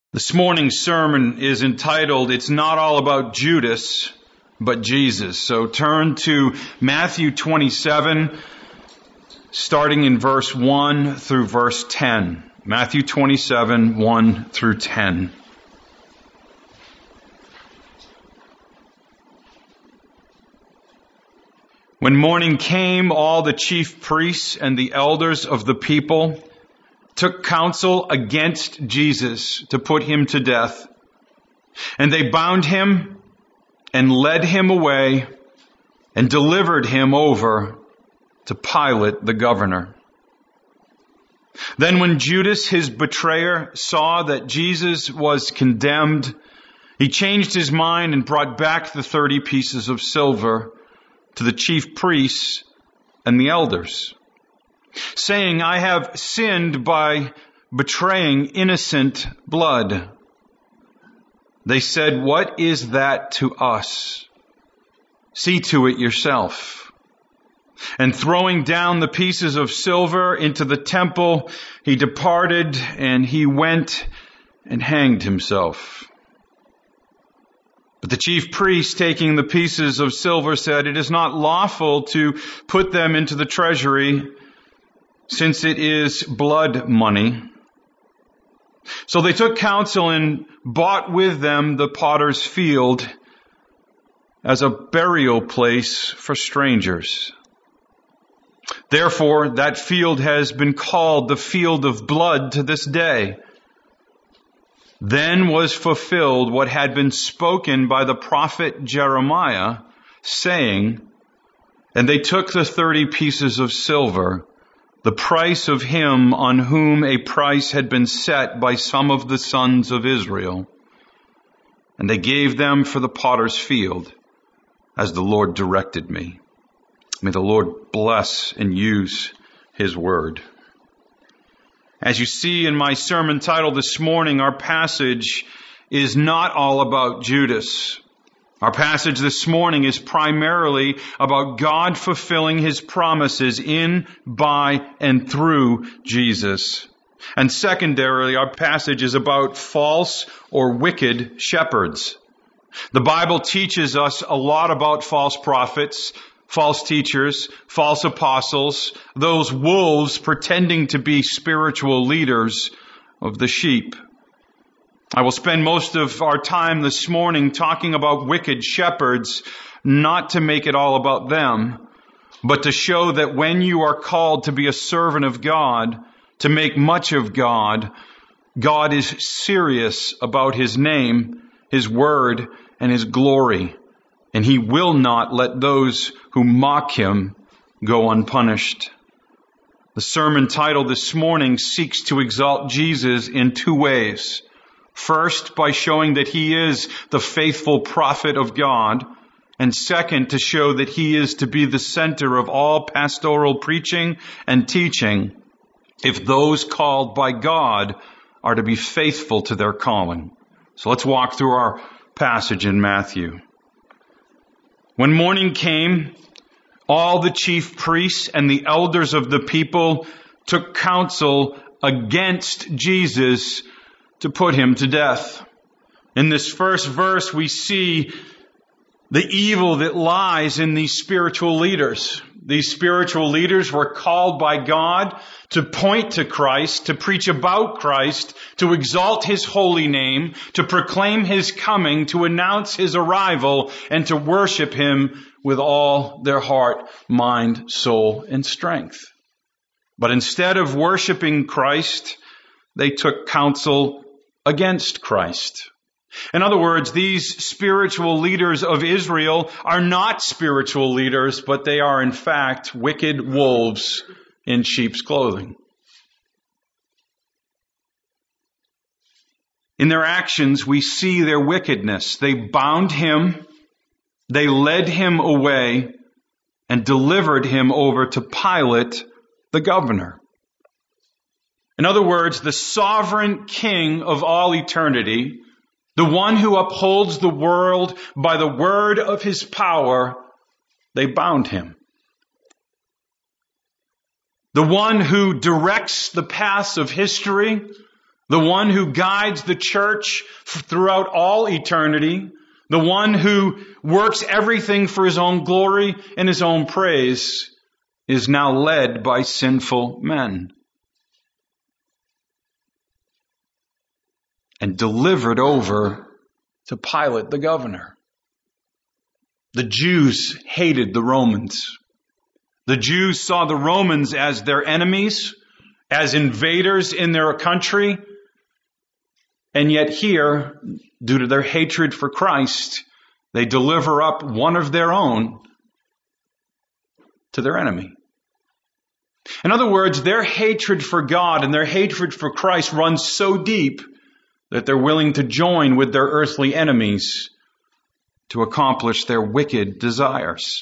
This morning's sermon is entitled, It's Not All About Judas, but Jesus. So turn to Matthew 27, starting in verse 1 through verse 10. Matthew 27, 1 through 10. When morning came, all the chief priests and the elders of the people took counsel against Jesus to put him to death. And they bound him and led him away and delivered him over to Pilate the governor. Then when Judas, his betrayer, saw that Jesus was condemned, he changed his mind and brought back the 30 pieces of silver to the chief priests and the elders, saying, I have sinned by betraying innocent blood. They said, What is that to us? See to it yourself. And throwing down the pieces of silver into the temple, he departed and he went and hanged himself. But the chief priest, taking the pieces of silver, said, It is not lawful to put them into the treasury, since it is blood money. So they took counsel and bought with them the potter's field as a burial place for strangers. Therefore, that field has been called the field of blood to this day. Then was fulfilled what had been spoken by the prophet Jeremiah, saying, And they took the 30 pieces of silver, the price of him on whom a price had been set by some of the sons of Israel, and they gave them for the potter's field, as the Lord directed me. May the Lord bless and use his word. As you see in my sermon title this morning, our passage is not all about Judas. Our passage this morning is primarily about God fulfilling his promises in, by, and through Jesus. And secondarily, our passage is about false or wicked shepherds. The Bible teaches us a lot about false prophets, false teachers, false apostles, those wolves pretending to be spiritual leaders of the sheep. I will spend most of our time this morning talking about wicked shepherds, not to make it all about them, but to show that when you are called to be a servant of God, to make much of God, God is serious about his name, his word, and his glory, and he will not let those who mock him go unpunished. The sermon title this morning seeks to exalt Jesus in two ways. First, by showing that he is the faithful prophet of God, and second, to show that he is to be the center of all pastoral preaching and teaching, if those called by God are to be faithful to their calling. So let's walk through our passage in Matthew. When morning came, all the chief priests and the elders of the people took counsel against Jesus to put him to death. In this first verse, we see the evil that lies in these spiritual leaders. These spiritual leaders were called by God to point to Christ, to preach about Christ, to exalt his holy name, to proclaim his coming, to announce his arrival, and to worship him with all their heart, mind, soul, and strength. But instead of worshiping Christ, they took counsel against Christ. In other words, these spiritual leaders of Israel are not spiritual leaders, but they are in fact wicked wolves in sheep's clothing. In their actions, we see their wickedness. They bound him, they led him away, and delivered him over to Pilate, the governor. In other words, the sovereign king of all eternity, the one who upholds the world by the word of his power, they bound him. The one who directs the paths of history, the one who guides the church throughout all eternity, the one who works everything for his own glory and his own praise, is now led by sinful men and delivered over to Pilate the governor. The Jews hated the Romans. The Jews saw the Romans as their enemies, as invaders in their country. And yet here, due to their hatred for Christ, they deliver up one of their own to their enemy. In other words, their hatred for God and their hatred for Christ runs so deep that they're willing to join with their earthly enemies to accomplish their wicked desires.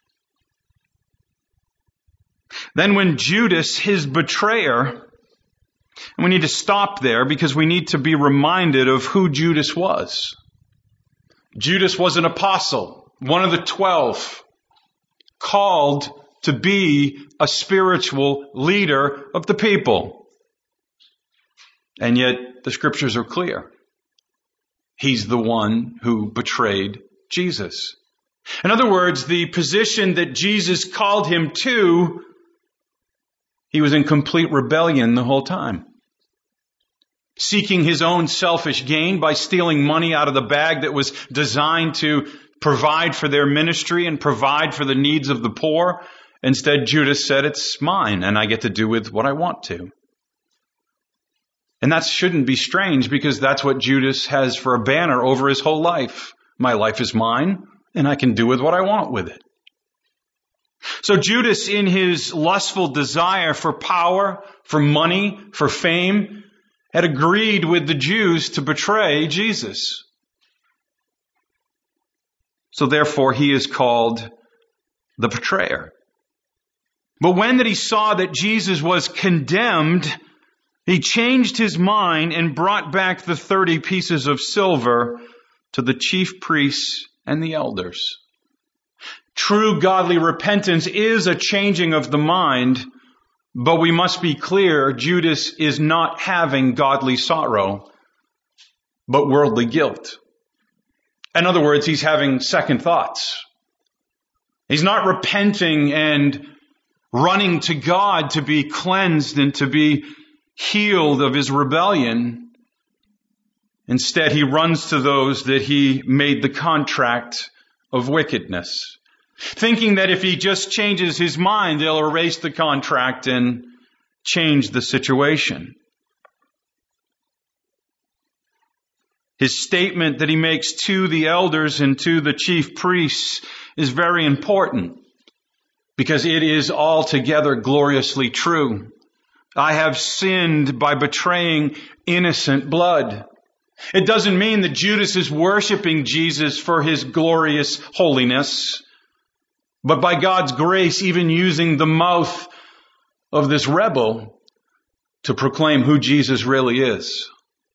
Then when Judas, his betrayer, and we need to stop there because we need to be reminded of who Judas was. Judas was an apostle, one of the 12, called to be a spiritual leader of the people. And yet the scriptures are clear. He's the one who betrayed Jesus. In other words, the position that Jesus called him to, he was in complete rebellion the whole time. Seeking his own selfish gain by stealing money out of the bag that was designed to provide for their ministry and provide for the needs of the poor. Instead, Judas said, it's mine and I get to do with what I want to. And that shouldn't be strange because that's what Judas has for a banner over his whole life. My life is mine and I can do with what I want with it. So Judas, in his lustful desire for power, for money, for fame, had agreed with the Jews to betray Jesus. So therefore he is called the betrayer. But when that he saw that Jesus was condemned, he changed his mind and brought back the 30 pieces of silver to the chief priests and the elders. True godly repentance is a changing of the mind, but we must be clear, Judas is not having godly sorrow, but worldly guilt. In other words, he's having second thoughts. He's not repenting and running to God to be cleansed and to be healed of his rebellion. Instead, he runs to those that he made the contract of wickedness, thinking that if he just changes his mind, they'll erase the contract and change the situation. His statement that he makes to the elders and to the chief priests is very important because it is altogether gloriously true. I have sinned by betraying innocent blood. It doesn't mean that Judas is worshiping Jesus for his glorious holiness, but by God's grace, even using the mouth of this rebel to proclaim who Jesus really is.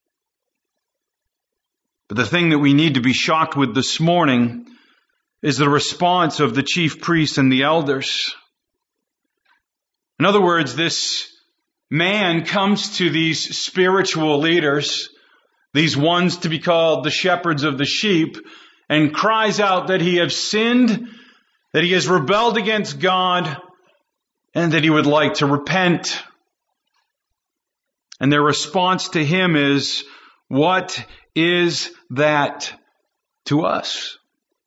But the thing that we need to be shocked with this morning is the response of the chief priests and the elders. In other words, this man comes to these spiritual leaders, these ones to be called the shepherds of the sheep, and cries out that he has sinned, that he has rebelled against God, and that he would like to repent. And their response to him is, what is that to us?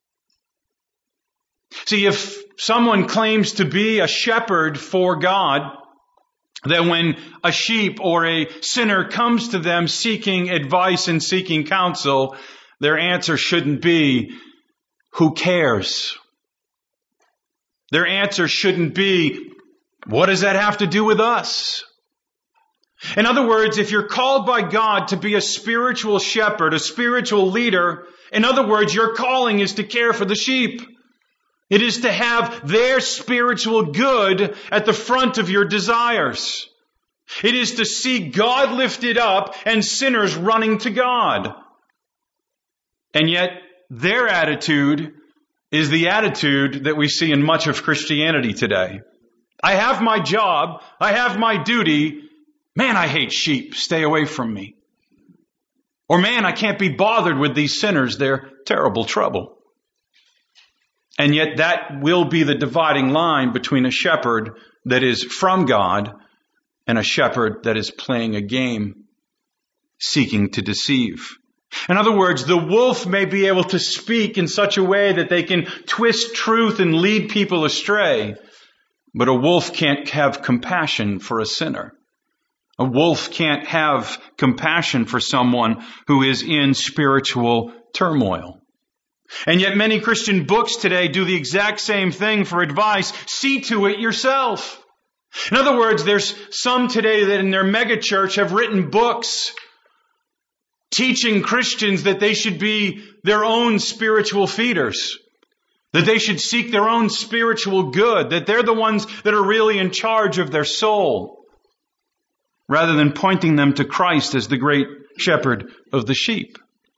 See, if someone claims to be a shepherd for God, then when a sheep or a sinner comes to them seeking advice and seeking counsel, their answer shouldn't be, who cares? Their answer shouldn't be, what does that have to do with us? In other words, if you're called by God to be a spiritual shepherd, a spiritual leader, in other words, your calling is to care for the sheep. It is to have their spiritual good at the front of your desires. It is to see God lifted up and sinners running to God. And yet, their attitude is the attitude that we see in much of Christianity today. I have my job, I have my duty, Man, I hate sheep. Stay away from me. Or man, I can't be bothered with these sinners. They're terrible trouble. And yet that will be the dividing line between a shepherd that is from God and a shepherd that is playing a game, seeking to deceive. In other words, the wolf may be able to speak in such a way that they can twist truth and lead people astray, but a wolf can't have compassion for a sinner. A wolf can't have compassion for someone who is in spiritual turmoil. And yet many Christian books today do the exact same thing for advice. See to it yourself. In other words, there's some today that in their megachurch have written books teaching Christians that they should be their own spiritual feeders, that they should seek their own spiritual good, that they're the ones that are really in charge of their soul, rather than pointing them to Christ as the great shepherd of the sheep.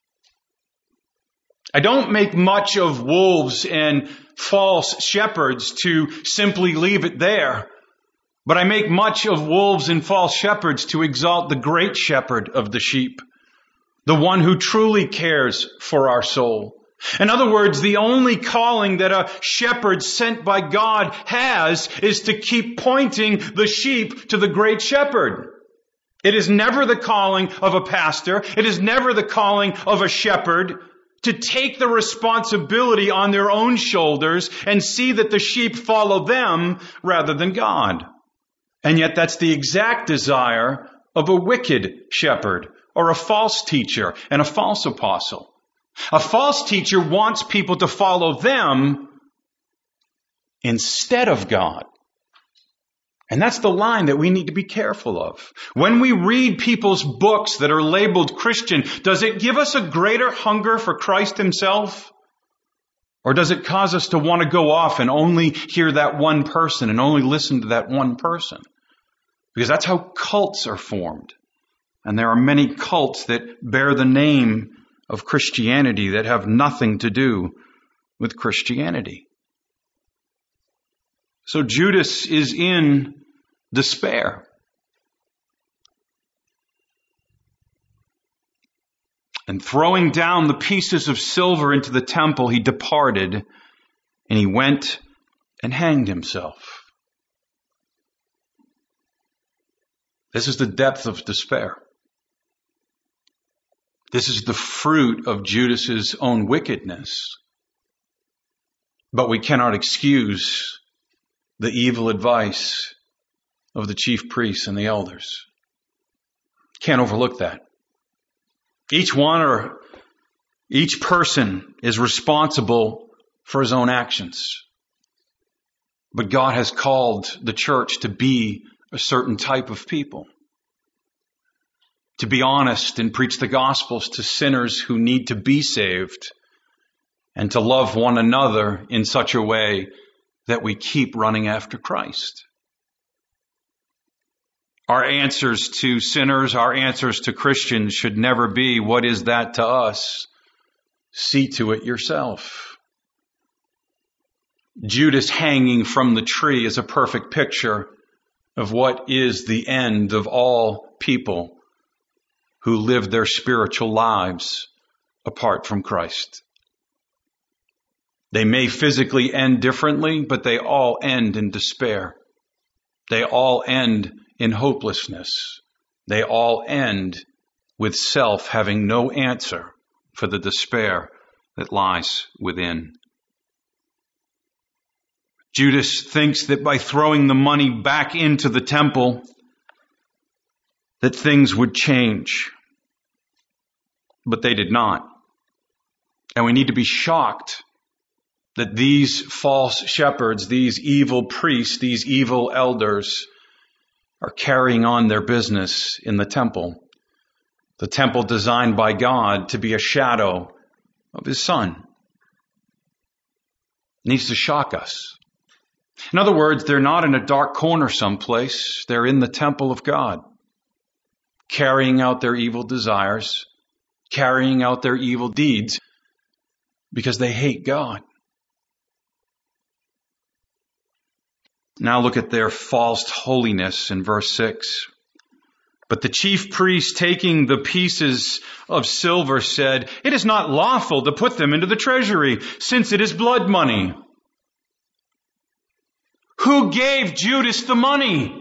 I don't make much of wolves and false shepherds to simply leave it there, but I make much of wolves and false shepherds to exalt the great shepherd of the sheep, the one who truly cares for our soul. In other words, the only calling that a shepherd sent by God has is to keep pointing the sheep to the great shepherd. It is never the calling of a pastor. It is never the calling of a shepherd to take the responsibility on their own shoulders and see that the sheep follow them rather than God. And yet that's the exact desire of a wicked shepherd or a false teacher and a false apostle. A false teacher wants people to follow them instead of God. And that's the line that we need to be careful of. When we read people's books that are labeled Christian, does it give us a greater hunger for Christ himself? Or does it cause us to want to go off and only hear that one person and only listen to that one person? Because that's how cults are formed. And there are many cults that bear the name of Christianity that have nothing to do with Christianity. So Judas is in despair. And throwing down the pieces of silver into the temple, he departed, and he went and hanged himself. This is the depth of despair. This is the fruit of Judas's own wickedness. But we cannot excuse the evil advice of the chief priests and the elders. Can't overlook that. Each person is responsible for his own actions. But God has called the church to be a certain type of people. To be honest and preach the gospels to sinners who need to be saved. And to love one another in such a way that we keep running after Christ. Our answers to sinners, our answers to Christians should never be, what is that to us? See to it yourself. Judas hanging from the tree is a perfect picture of what is the end of all people who live their spiritual lives apart from Christ. They may physically end differently, but they all end in despair. They all end in hopelessness. They all end with self having no answer for the despair that lies within. Judas thinks that by throwing the money back into the temple, that things would change. But they did not. And we need to be shocked that these false shepherds, these evil priests, these evil elders are carrying on their business in the temple. The temple designed by God to be a shadow of his Son. It needs to shock us. In other words, they're not in a dark corner someplace. They're in the temple of God, carrying out their evil desires, carrying out their evil deeds because they hate God. Now look at their false holiness in verse 6. But the chief priest, taking the pieces of silver, said, "It is not lawful to put them into the treasury, since it is blood money." Who gave Judas the money?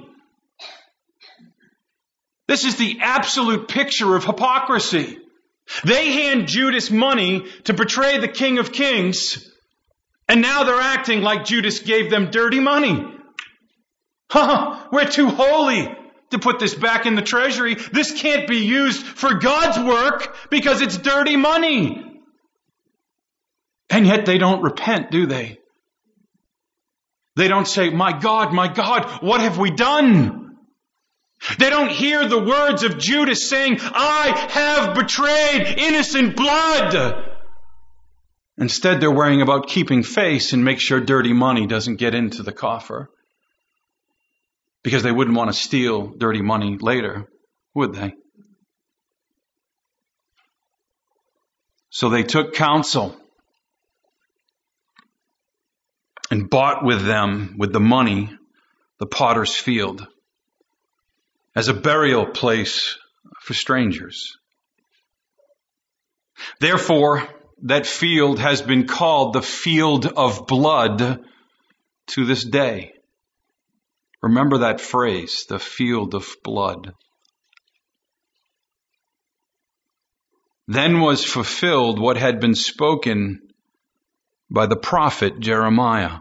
This is the absolute picture of hypocrisy. They hand Judas money to betray the King of Kings, and now they're acting like Judas gave them dirty money. We're too holy to put this back in the treasury. This can't be used for God's work because it's dirty money. And yet they don't repent, do they? They don't say, my God, what have we done?" They don't hear the words of Judas saying, "I have betrayed innocent blood." Instead, they're worrying about keeping face and make sure dirty money doesn't get into the coffer. Because they wouldn't want to steal dirty money later, would they? So they took counsel and bought with them, with the money, the potter's field as a burial place for strangers. Therefore, that field has been called the field of blood to this day. Remember that phrase, the field of blood. Then was fulfilled what had been spoken by the prophet Jeremiah,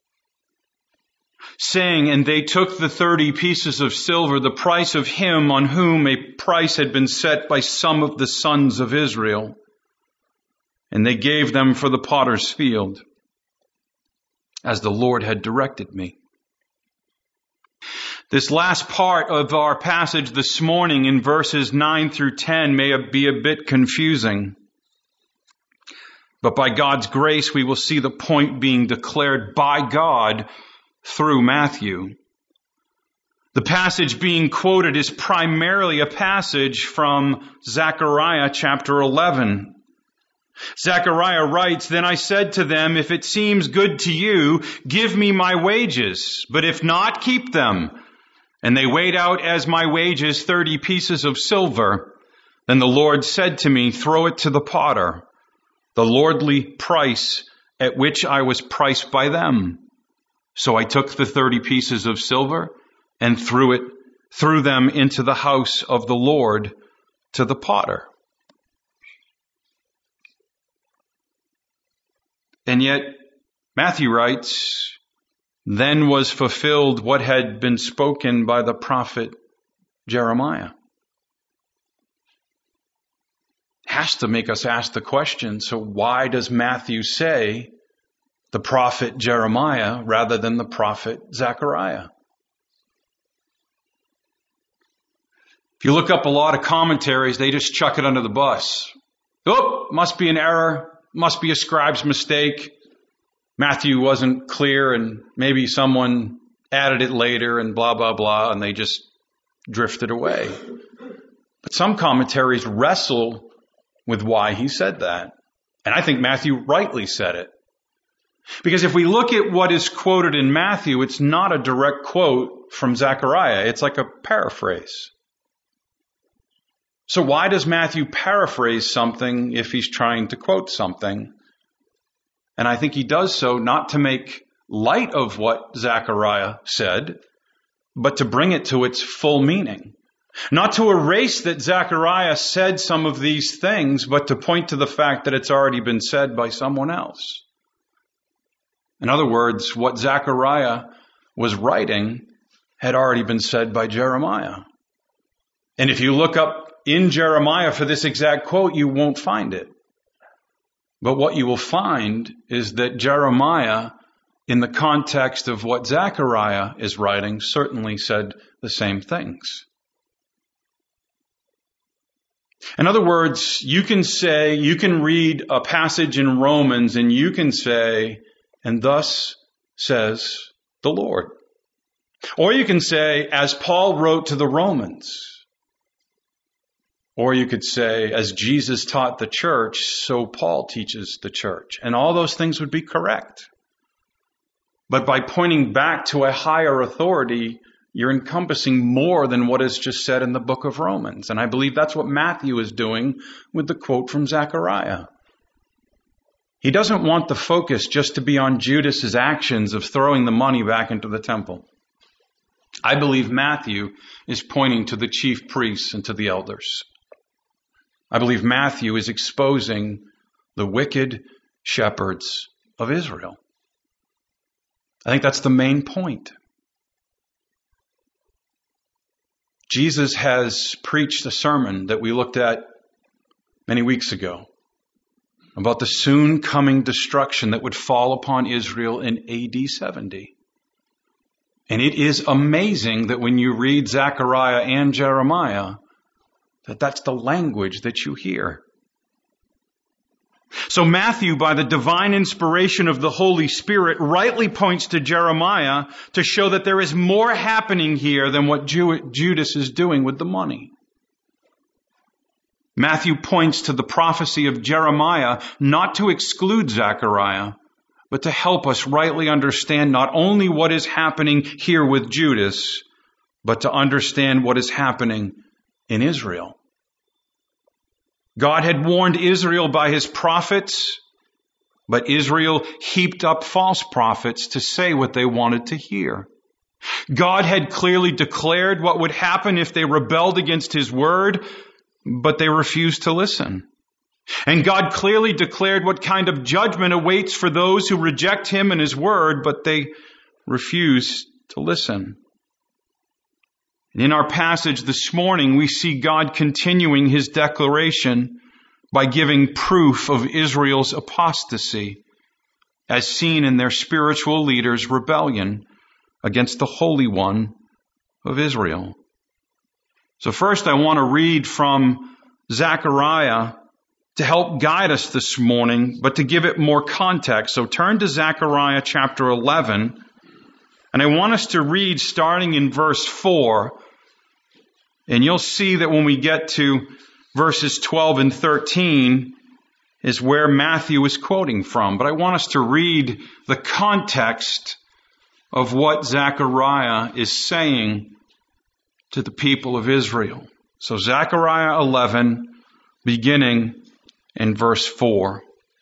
saying, "And they took the 30 pieces of silver, the price of him on whom a price had been set by some of the sons of Israel, and they gave them for the potter's field, as the Lord had directed me." This last part of our passage this morning in verses 9 through 10 may be a bit confusing. But by God's grace, we will see the point being declared by God through Matthew. The passage being quoted is primarily a passage from Zechariah chapter 11. Zechariah writes, "Then I said to them, if it seems good to you, give me my wages, but if not, keep them. And they weighed out as my wages 30 pieces of silver. Then the Lord said to me, throw it to the potter, the lordly price at which I was priced by them. So I took the 30 pieces of silver and threw them into the house of the Lord to the potter." And yet, Matthew writes, "Then was fulfilled what had been spoken by the prophet Jeremiah." Has to make us ask the question, so why does Matthew say the prophet Jeremiah rather than the prophet Zechariah? If you look up a lot of commentaries, they just chuck it under the bus. Oh, must be an error. Must be a scribe's mistake. Matthew wasn't clear and maybe someone added it later and blah, blah, blah, and they just drifted away. But some commentaries wrestle with why he said that. And I think Matthew rightly said it. Because if we look at what is quoted in Matthew, it's not a direct quote from Zechariah. It's like a paraphrase. So why does Matthew paraphrase something if he's trying to quote something? And I think he does so not to make light of what Zechariah said, but to bring it to its full meaning. Not to erase that Zechariah said some of these things, but to point to the fact that it's already been said by someone else. In other words, what Zechariah was writing had already been said by Jeremiah. And if you look up in Jeremiah for this exact quote, you won't find it. But what you will find is that Jeremiah, in the context of what Zechariah is writing, certainly said the same things. In other words, you can read a passage in Romans and you can say, "And thus says the Lord." Or you can say, as Paul wrote to the Romans. Or you could say, as Jesus taught the church, so Paul teaches the church. And all those things would be correct. But by pointing back to a higher authority, you're encompassing more than what is just said in the book of Romans. And I believe that's what Matthew is doing with the quote from Zechariah. He doesn't want the focus just to be on Judas's actions of throwing the money back into the temple. I believe Matthew is pointing to the chief priests and to the elders. I believe Matthew is exposing the wicked shepherds of Israel. I think that's the main point. Jesus has preached a sermon that we looked at many weeks ago about the soon coming destruction that would fall upon Israel in AD 70. And it is amazing that when you read Zechariah and Jeremiah, that's the language that you hear. So Matthew, by the divine inspiration of the Holy Spirit, rightly points to Jeremiah to show that there is more happening here than what Judas is doing with the money. Matthew points to the prophecy of Jeremiah not to exclude Zechariah, but to help us rightly understand not only what is happening here with Judas, but to understand what is happening in Israel. God had warned Israel by his prophets, but Israel heaped up false prophets to say what they wanted to hear. God had clearly declared what would happen if they rebelled against his word, but they refused to listen. And God clearly declared what kind of judgment awaits for those who reject him and his word, but they refuse to listen. In our passage this morning, we see God continuing his declaration by giving proof of Israel's apostasy, as seen in their spiritual leaders' rebellion against the Holy One of Israel. So first I want to read from Zechariah to help guide us this morning, but to give it more context. So turn to Zechariah chapter 11, and I want us to read starting in verse 4, and you'll see that when we get to verses 12 and 13 is where Matthew is quoting from. But I want us to read the context of what Zechariah is saying to the people of Israel. So Zechariah 11, beginning in verse 4.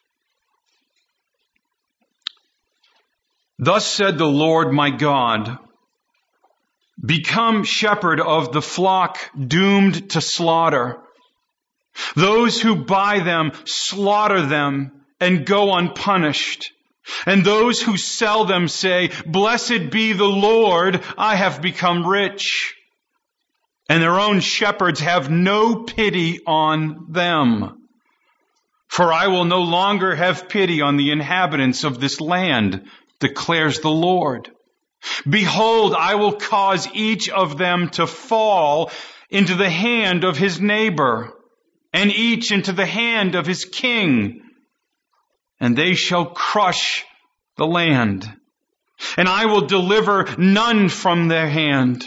Thus said the Lord my God, become shepherd of the flock doomed to slaughter. Those who buy them slaughter them and go unpunished. And those who sell them say, blessed be the Lord, I have become rich. And their own shepherds have no pity on them. For I will no longer have pity on the inhabitants of this land, declares the Lord. Behold, I will cause each of them to fall into the hand of his neighbor, and each into the hand of his king, and they shall crush the land, and I will deliver none from their hand.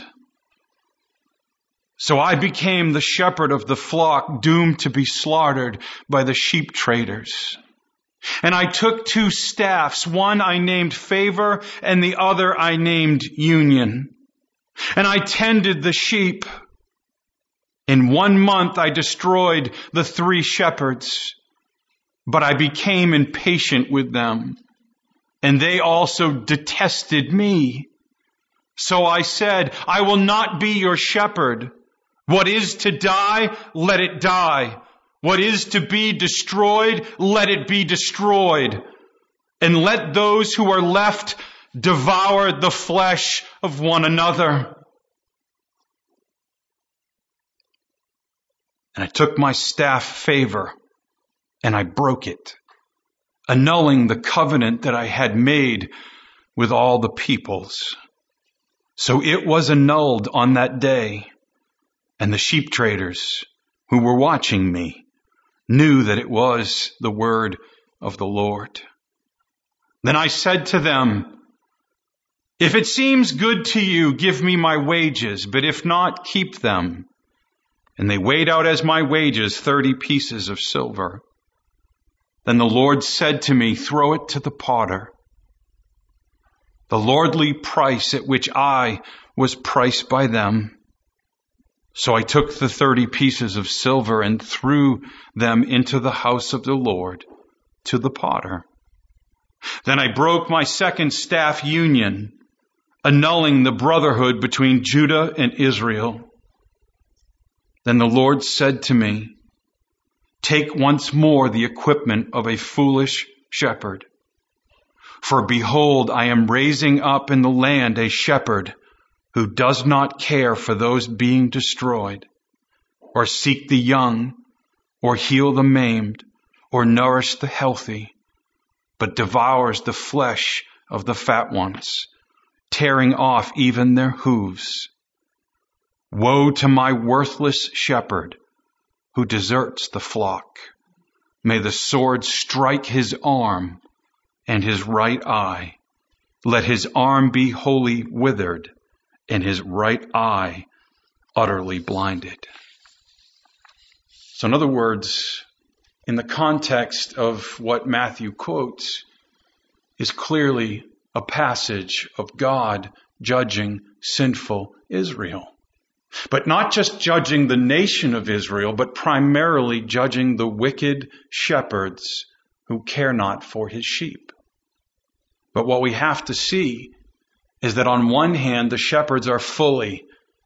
So I became the shepherd of the flock, doomed to be slaughtered by the sheep traders. And I took 2 staffs, one I named Favor, and the other I named Union. And I tended the sheep. In 1 month I destroyed the 3 shepherds, but I became impatient with them, and they also detested me. So I said, I will not be your shepherd. What is to die, let it die. What is to be destroyed, let it be destroyed. And let those who are left devour the flesh of one another. And I took my staff Favor, and I broke it, annulling the covenant that I had made with all the peoples. So it was annulled on that day, and the sheep traders who were watching me knew that it was the word of the Lord. Then I said to them, if it seems good to you, give me my wages, but if not, keep them. And they weighed out as my wages 30 pieces of silver. Then the Lord said to me, throw it to the potter. The lordly price at which I was priced by them. So I took the 30 pieces of silver and threw them into the house of the Lord to the potter. Then I broke my second staff union, annulling the brotherhood between Judah and Israel. Then the Lord said to me, take once more the equipment of a foolish shepherd. For behold, I am raising up in the land a shepherd who does not care for those being destroyed, or seek the young, or heal the maimed, or nourish the healthy, but devours the flesh of the fat ones, tearing off even their hooves. Woe to my worthless shepherd who deserts the flock. May the sword strike his arm and his right eye. Let his arm be wholly withered and his right eye utterly blinded. So in other words, in the context of what Matthew quotes, is clearly a passage of God judging sinful Israel. But not just judging the nation of Israel, but primarily judging the wicked shepherds who care not for his sheep. But what we have to see is that on one hand, the shepherds are fully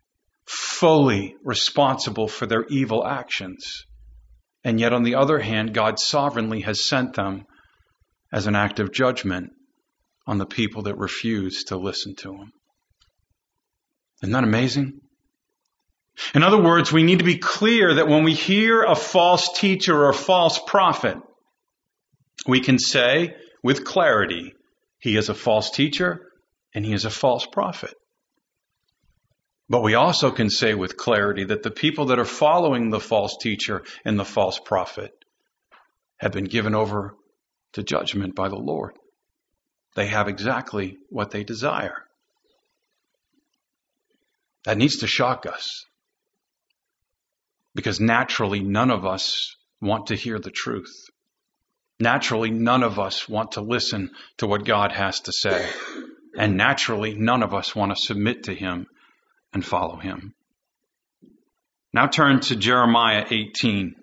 responsible for their evil actions. And yet on the other hand, God sovereignly has sent them as an act of judgment on the people that refuse to listen to him. Isn't that amazing? In other words, we need to be clear that when we hear a false teacher or a false prophet, we can say with clarity, he is a false teacher and he is a false prophet. But we also can say with clarity that the people that are following the false teacher and the false prophet have been given over to judgment by the Lord. They have exactly what they desire. That needs to shock us. Because naturally, none of us want to hear the truth. Naturally, none of us want to listen to what God has to say. And naturally, none of us want to submit to him and follow him. Now turn to Jeremiah 18.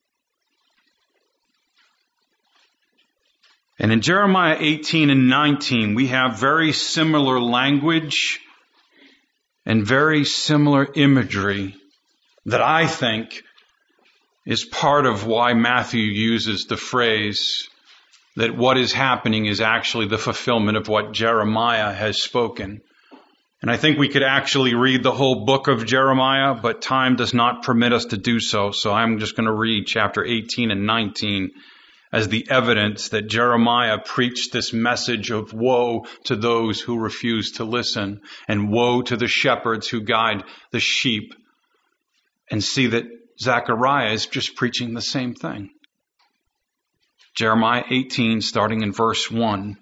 And in Jeremiah 18 and 19, we have very similar language and very similar imagery that I think is part of why Matthew uses the phrase that what is happening is actually the fulfillment of what Jeremiah has spoken. And I think we could actually read the whole book of Jeremiah, but time does not permit us to do so. So I'm just going to read chapter 18 and 19 as the evidence that Jeremiah preached this message of woe to those who refuse to listen, and woe to the shepherds who guide the sheep. And see that Zechariah is just preaching the same thing. Jeremiah 18, starting in verse 1.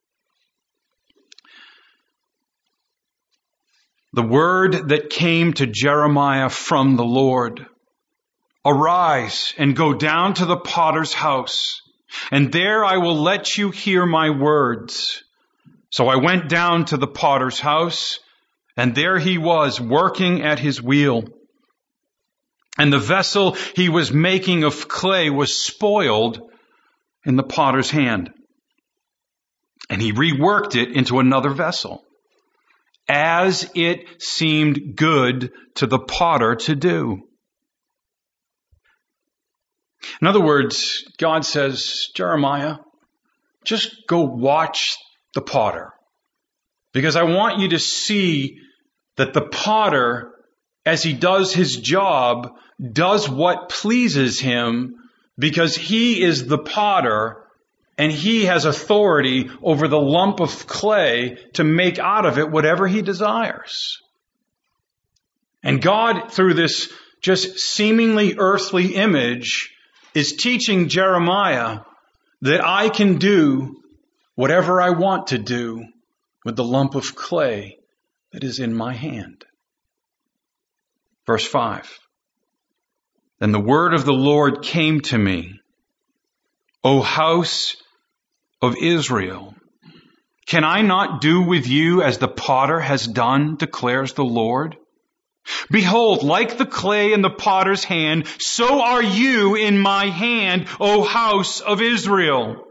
The word that came to Jeremiah from the Lord. Arise and go down to the potter's house, and there I will let you hear my words. So I went down to the potter's house, and there he was working at his wheel. And the vessel he was making of clay was spoiled in the potter's hand. And he reworked it into another vessel, as it seemed good to the potter to do. In other words, God says, Jeremiah, just go watch the potter. Because I want you to see that the potter, as he does his job, does what pleases him, because he is the potter and he has authority over the lump of clay to make out of it whatever he desires. And God, through this just seemingly earthly image, is teaching Jeremiah that I can do whatever I want to do with the lump of clay that is in my hand. Verse 5. Then the word of the Lord came to me, O house of Israel, Can I not do with you as the potter has done, declares the Lord? Behold, like the clay in the potter's hand, so are you in my hand, O house of Israel.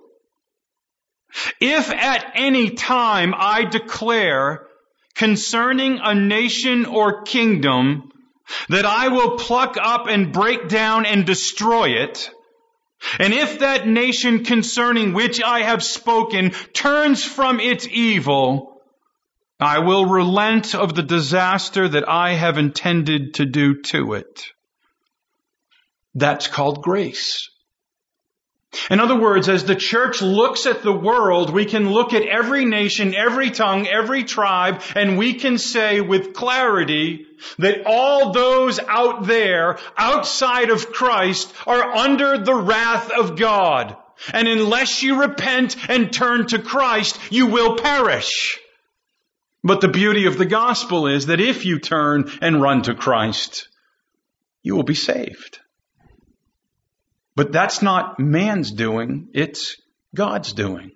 If at any time I declare concerning a nation or kingdom that I will pluck up and break down and destroy it, and if that nation concerning which I have spoken turns from its evil, I will relent of the disaster that I have intended to do to it. That's called grace. In other words, as the church looks at the world, we can look at every nation, every tongue, every tribe, and we can say with clarity that all those out there, outside of Christ, are under the wrath of God. And unless you repent and turn to Christ, you will perish. But the beauty of the gospel is that if you turn and run to Christ, you will be saved. But that's not man's doing, it's God's doing.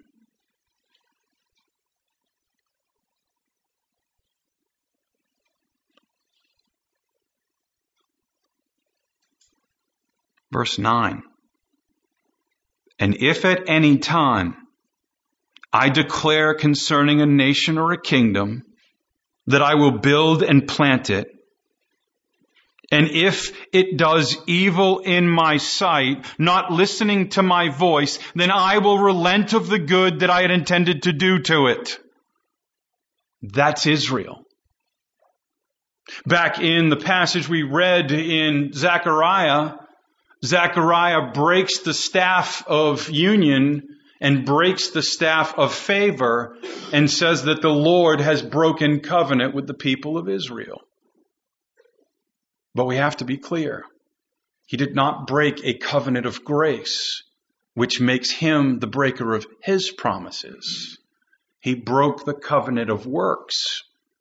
Verse 9. And if at any time I declare concerning a nation or a kingdom that I will build and plant it, and if it does evil in my sight, not listening to my voice, then I will relent of the good that I had intended to do to it. That's Israel. Back in the passage we read in Zechariah, Zechariah breaks the staff of union and breaks the staff of favor and says that the Lord has broken covenant with the people of Israel. But we have to be clear. He did not break a covenant of grace, which makes him the breaker of his promises. He broke the covenant of works,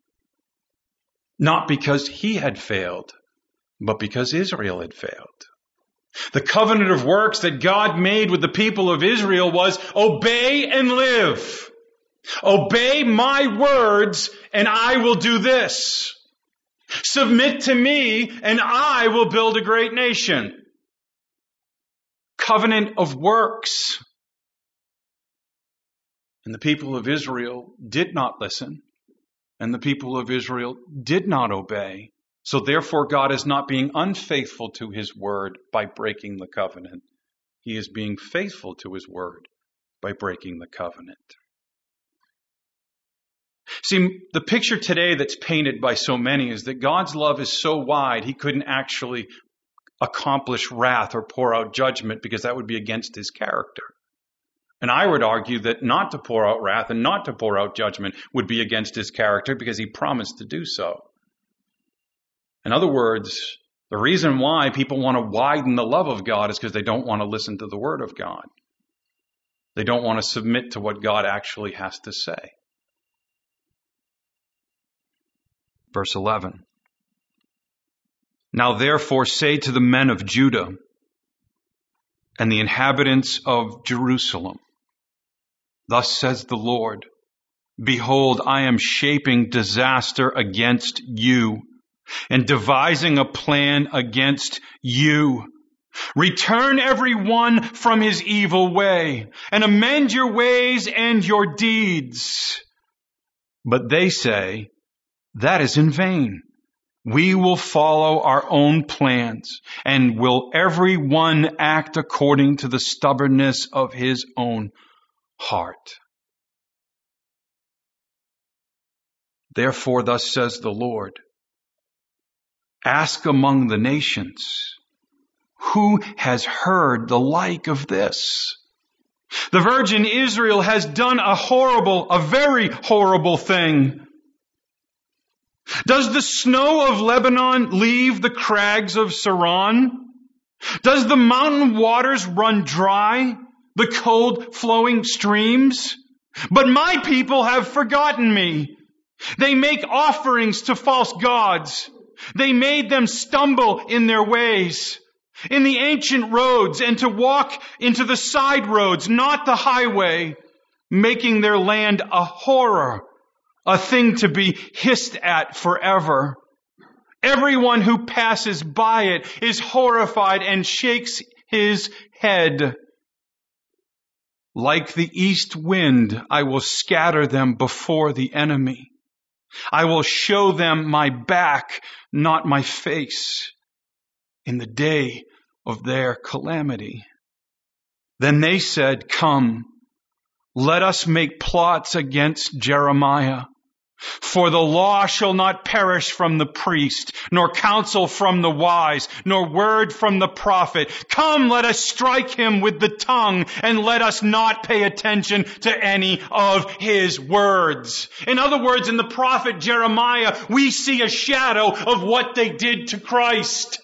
not because he had failed, but because Israel had failed. The covenant of works that God made with the people of Israel was obey and live. Obey my words and I will do this. Submit to me and I will build a great nation. Covenant of works. And the people of Israel did not listen. And the people of Israel did not obey. So therefore God is not being unfaithful to his word by breaking the covenant. He is being faithful to his word by breaking the covenant. See, the picture today that's painted by so many is that God's love is so wide, he couldn't actually accomplish wrath or pour out judgment because that would be against his character. And I would argue that not to pour out wrath and not to pour out judgment would be against his character because he promised to do so. In other words, the reason why people want to widen the love of God is because they don't want to listen to the word of God. They don't want to submit to what God actually has to say. Verse 11. Now therefore say to the men of Judah and the inhabitants of Jerusalem, thus says the Lord, behold, I am shaping disaster against you and devising a plan against you. Return every one from his evil way and amend your ways and your deeds. But they say, that is in vain. We will follow our own plans, and will every one act according to the stubbornness of his own heart. Therefore, thus says the Lord, ask among the nations, who has heard the like of this? The virgin Israel has done a very horrible thing. Does the snow of Lebanon leave the crags of Saron? Does the mountain waters run dry, the cold flowing streams? But my people have forgotten me. They make offerings to false gods. They made them stumble in their ways, in the ancient roads, and to walk into the side roads, not the highway. making their land a horror, a thing to be hissed at forever. Everyone who passes by it is horrified and shakes his head. Like the east wind, I will scatter them before the enemy. I will show them my back, not my face, in the day of their calamity. Then they said, "Come, let us make plots against Jeremiah. For the law shall not perish from the priest, nor counsel from the wise, nor word from the prophet. Come, let us strike him with the tongue, and let us not pay attention to any of his words." In other words, in the prophet Jeremiah, we see a shadow of what they did to Christ.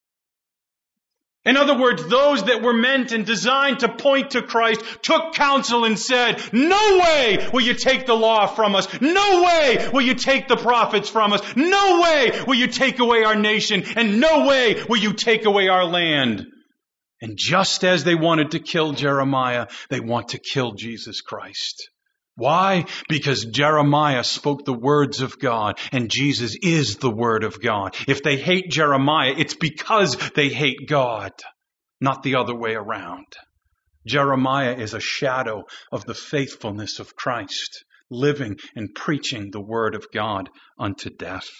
In other words, those that were meant and designed to point to Christ took counsel and said, "No way will you take the law from us. No way will you take the prophets from us. No way will you take away our nation. And no way will you take away our land." And just as they wanted to kill Jeremiah, they want to kill Jesus Christ. Why? Because Jeremiah spoke the words of God, and Jesus is the Word of God. If they hate Jeremiah, it's because they hate God, not the other way around. Jeremiah is a shadow of the faithfulness of Christ, living and preaching the Word of God unto death.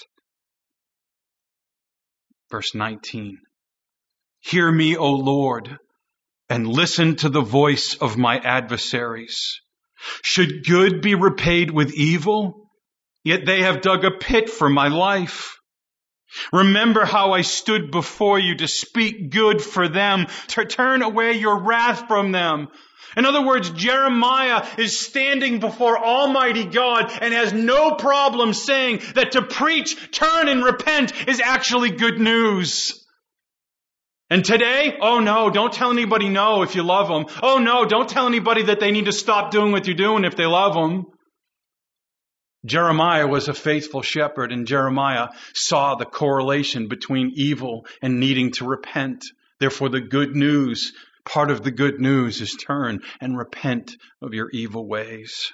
Verse 19. "Hear me, O Lord, and listen to the voice of my adversaries. Should good be repaid with evil? Yet they have dug a pit for my life. Remember how I stood before you to speak good for them, to turn away your wrath from them." In other words, Jeremiah is standing before Almighty God and has no problem saying that to preach, turn and repent is actually good news. And today, oh no, don't tell anybody no if you love them. Oh no, don't tell anybody that they need to stop doing what you're doing if they love them. Jeremiah was a faithful shepherd, and Jeremiah saw the correlation between evil and needing to repent. Therefore, the good news, part of the good news is turn and repent of your evil ways.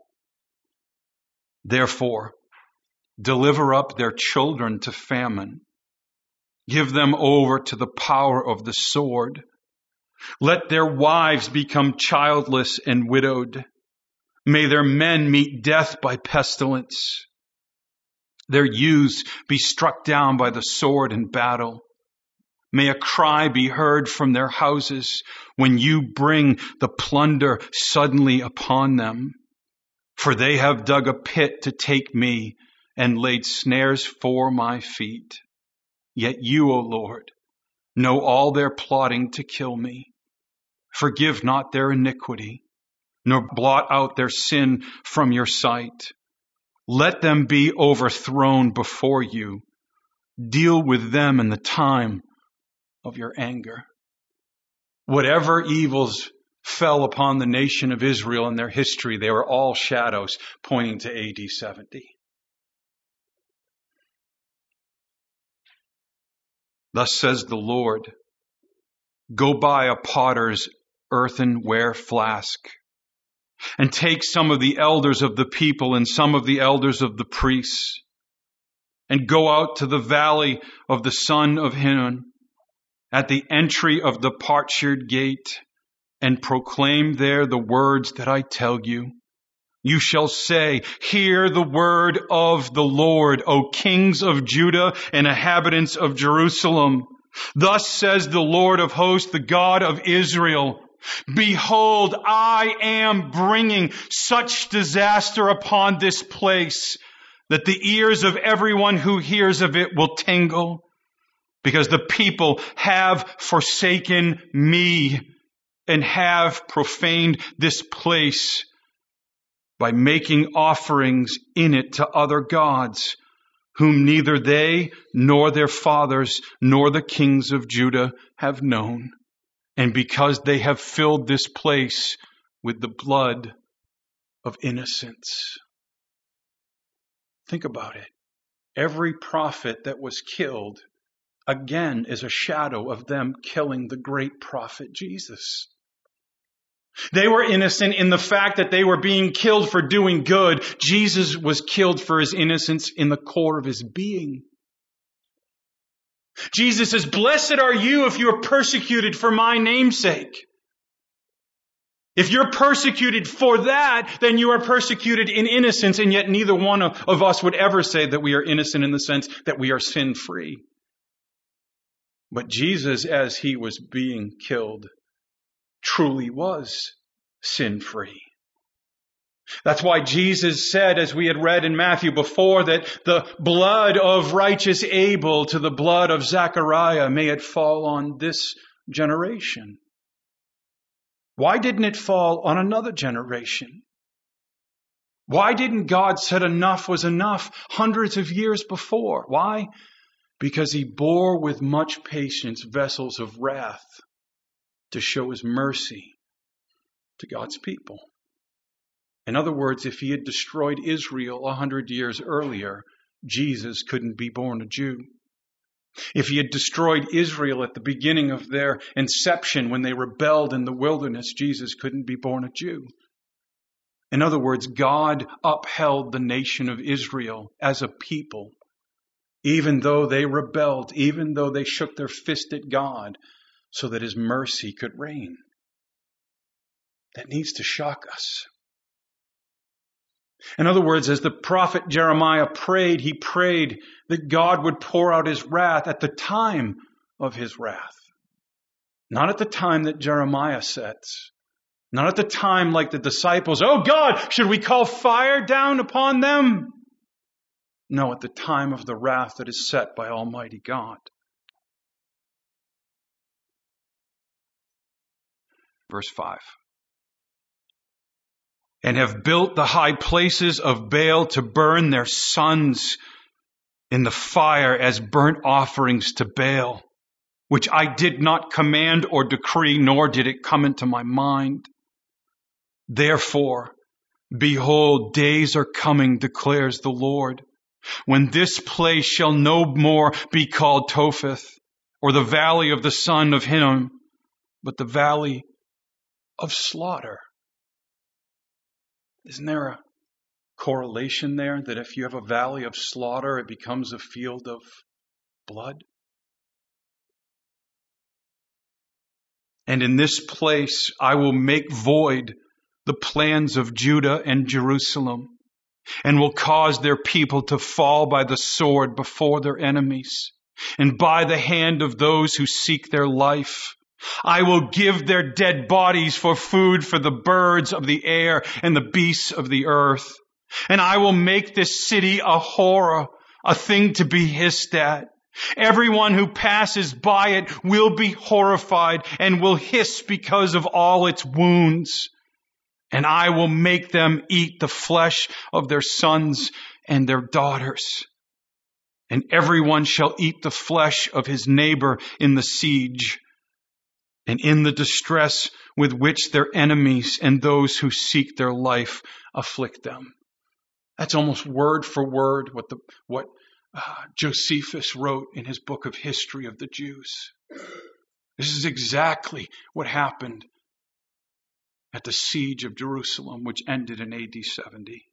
Therefore, deliver up their children to famine. Give them over to the power of the sword. Let their wives become childless and widowed. May their men meet death by pestilence. Their youths be struck down by the sword in battle. May a cry be heard from their houses when you bring the plunder suddenly upon them. For they have dug a pit to take me and laid snares for my feet. Yet you, O Lord, know all their plotting to kill me. Forgive not their iniquity, nor blot out their sin from your sight. Let them be overthrown before you. Deal with them in the time of your anger. Whatever evils fell upon the nation of Israel in their history, they were all shadows pointing to AD 70. Thus says the Lord, go buy a potter's earthenware flask, and take some of the elders of the people and some of the elders of the priests, and go out to the valley of the son of Hinnom, at the entry of the potsherd gate, and proclaim there the words that I tell you. You shall say, hear the word of the Lord, O kings of Judah and inhabitants of Jerusalem. Thus says the Lord of hosts, the God of Israel. Behold, I am bringing such disaster upon this place that the ears of everyone who hears of it will tingle, because the people have forsaken me and have profaned this place by making offerings in it to other gods, whom neither they nor their fathers nor the kings of Judah have known. And because they have filled this place with the blood of innocents. Think about it. Every prophet that was killed, again, is a shadow of them killing the great prophet Jesus. They were innocent in the fact that they were being killed for doing good. Jesus was killed for his innocence in the core of his being. Jesus says, "Blessed are you if you are persecuted for my name's sake." If you're persecuted for that, then you are persecuted in innocence, and yet neither one of us would ever say that we are innocent in the sense that we are sin-free. But Jesus, as he was being killed, truly was sin-free. That's why Jesus said, as we had read in Matthew before, that the blood of righteous Abel to the blood of Zechariah, may it fall on this generation. Why didn't it fall on another generation? Why didn't God say enough was enough hundreds of years before? Why? Because he bore with much patience vessels of wrath to show his mercy to God's people. In other words, if he had destroyed Israel 100 years earlier, Jesus couldn't be born a Jew. If he had destroyed Israel at the beginning of their inception when they rebelled in the wilderness, Jesus couldn't be born a Jew. In other words, God upheld the nation of Israel as a people, even though they rebelled, even though they shook their fist at God, so that his mercy could reign. That needs to shock us. In other words, as the prophet Jeremiah prayed, he prayed that God would pour out his wrath at the time of his wrath. Not at the time that Jeremiah sets. Not at the time like the disciples, "Oh God, should we call fire down upon them?" No, at the time of the wrath that is set by Almighty God. Verse 5. "And have built the high places of Baal to burn their sons in the fire as burnt offerings to Baal, which I did not command or decree, nor did it come into my mind. Therefore, behold, days are coming, declares the Lord, when this place shall no more be called Topheth, or the valley of the son of Hinnom, but the valley of slaughter." Isn't there a correlation there that if you have a valley of slaughter, it becomes a field of blood? "And in this place I will make void the plans of Judah and Jerusalem, and will cause their people to fall by the sword before their enemies, and by the hand of those who seek their life. I will give their dead bodies for food for the birds of the air and the beasts of the earth. And I will make this city a horror, a thing to be hissed at. Everyone who passes by it will be horrified and will hiss because of all its wounds. And I will make them eat the flesh of their sons and their daughters. And everyone shall eat the flesh of his neighbor in the siege, and in the distress with which their enemies and those who seek their life afflict them." That's almost word for word what Josephus wrote in his book of history of the Jews. This is exactly what happened at the siege of Jerusalem, which ended in AD 70.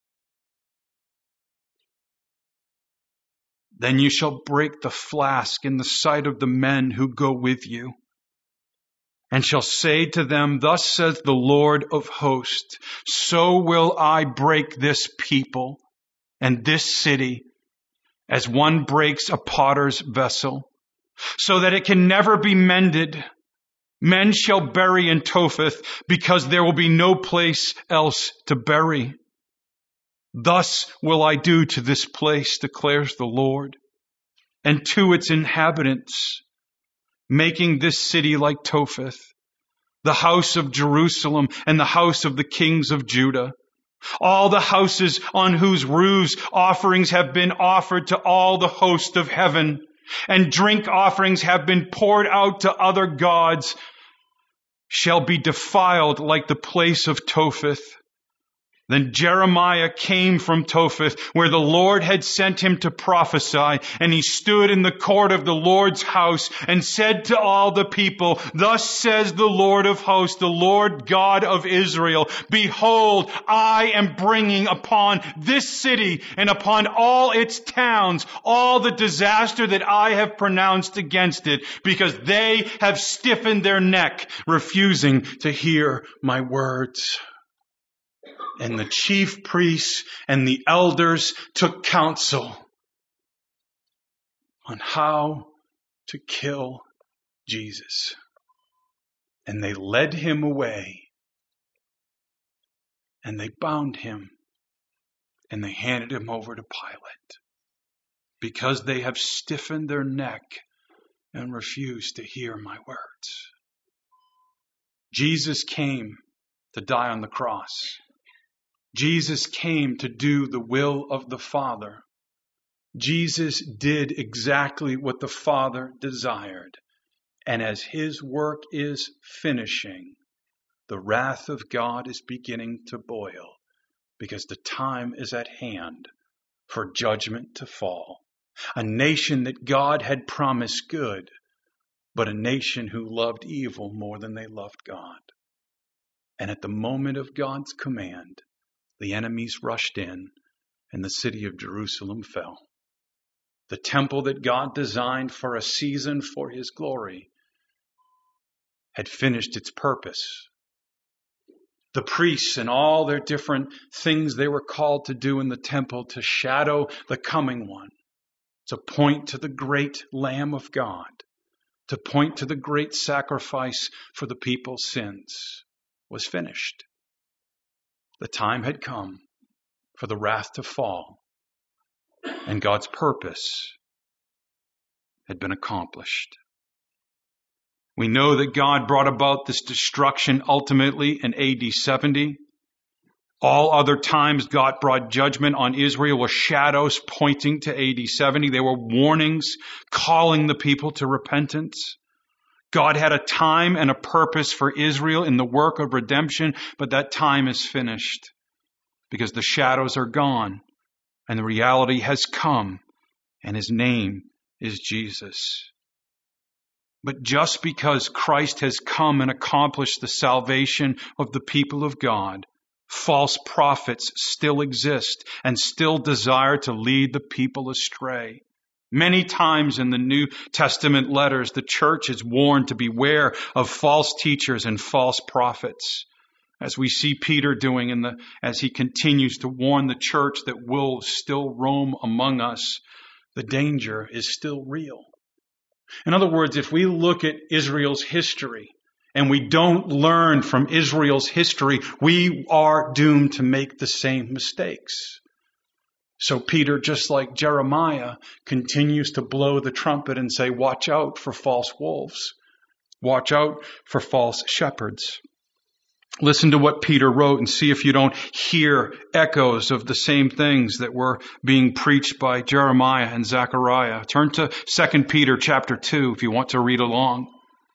"Then you shall break the flask in the sight of the men who go with you, and shall say to them, Thus says the Lord of hosts, so will I break this people and this city as one breaks a potter's vessel, so that it can never be mended. Men shall bury in Topheth, because there will be no place else to bury. Thus will I do to this place, declares the Lord, and to its inhabitants, making this city like Topheth, the house of Jerusalem and the house of the kings of Judah. All the houses on whose roofs offerings have been offered to all the host of heaven, and drink offerings have been poured out to other gods, shall be defiled like the place of Topheth. Then Jeremiah came from Topheth, where the Lord had sent him to prophesy, and he stood in the court of the Lord's house and said to all the people, "Thus says the Lord of hosts, the Lord God of Israel, behold, I am bringing upon this city and upon all its towns all the disaster that I have pronounced against it, because they have stiffened their neck, refusing to hear my words." And the chief priests and the elders took counsel on how to kill Jesus. And they led him away, and they bound him, and they handed him over to Pilate, because they have stiffened their neck and refused to hear my words. Jesus came to die on the cross. Jesus came to do the will of the Father. Jesus did exactly what the Father desired. And as his work is finishing, the wrath of God is beginning to boil, because the time is at hand for judgment to fall. A nation that God had promised good, but a nation who loved evil more than they loved God. And at the moment of God's command, the enemies rushed in, and the city of Jerusalem fell. The temple that God designed for a season for his glory had finished its purpose. The priests and all their different things they were called to do in the temple to shadow the coming one, to point to the great Lamb of God, to point to the great sacrifice for the people's sins, was finished. The time had come for the wrath to fall, and God's purpose had been accomplished. We know that God brought about this destruction ultimately in AD 70. All other times God brought judgment on Israel were shadows pointing to AD 70. They were warnings calling the people to repentance. God had a time and a purpose for Israel in the work of redemption, but that time is finished because the shadows are gone and the reality has come, and his name is Jesus. But just because Christ has come and accomplished the salvation of the people of God, false prophets still exist and still desire to lead the people astray. Many times in the New Testament letters, the church is warned to beware of false teachers and false prophets. As we see Peter doing as he continues to warn the church that will still roam among us, the danger is still real. In other words, if we look at Israel's history and we don't learn from Israel's history, we are doomed to make the same mistakes. So Peter, just like Jeremiah, continues to blow the trumpet and say, watch out for false wolves. Watch out for false shepherds. Listen to what Peter wrote and see if you don't hear echoes of the same things that were being preached by Jeremiah and Zechariah. Turn to 2 Peter chapter 2 if you want to read along.